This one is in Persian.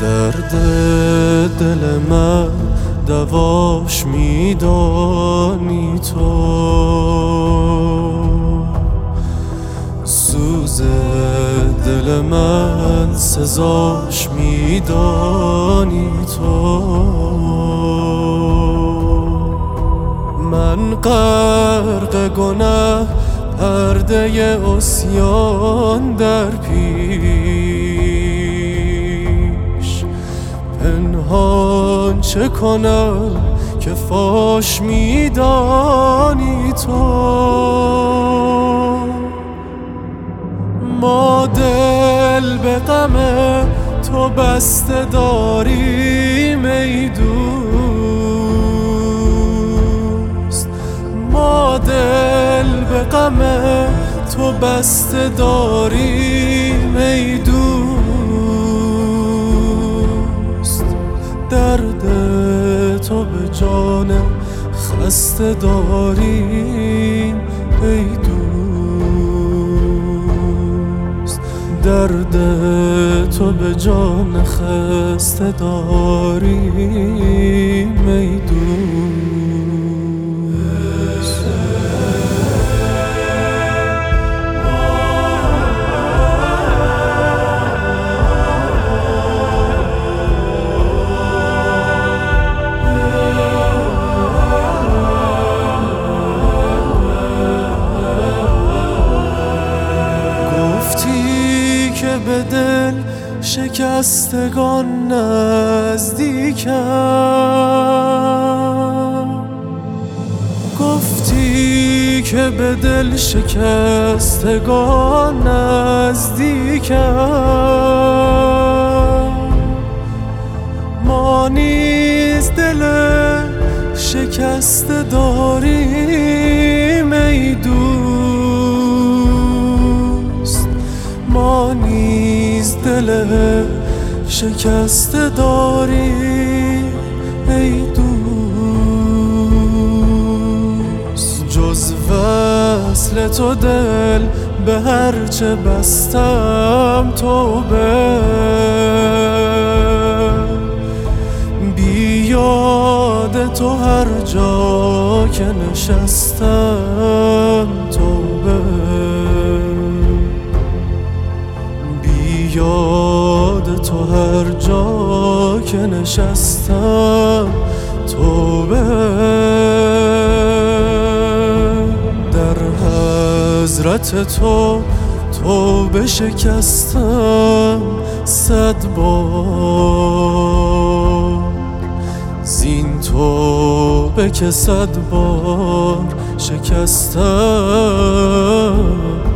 درد دل من دواش میدانی تو، سوز دل من سزاش میدانی تو. من غرق گناه پرده عصیان در پیش، پنهان چه کنم که فاش میدانی تو. ما دل به غم تو بسته داریم ای دوست، ما دل به غم تو بسته داریم ای دوست. درد تو به جان خسته داریم ای دوست، درد تو به جان خسته داریم ای دوست. به دل شکستگان نزدیکم، گفتی که به دل شکستگان نزدیکم. ما نیز دل شکسته داریم ای دوست، ما نیز دل شکسته داریم ای دوست. جز وصل تو دل به هرچه بستم توبه، بی یاد تو هر جا که نشستم توبه، یاد تو هر جا که نشستم توبه. در حضرت تو توبه شکستم 100 بار، زین توبه که 100 بار شکستم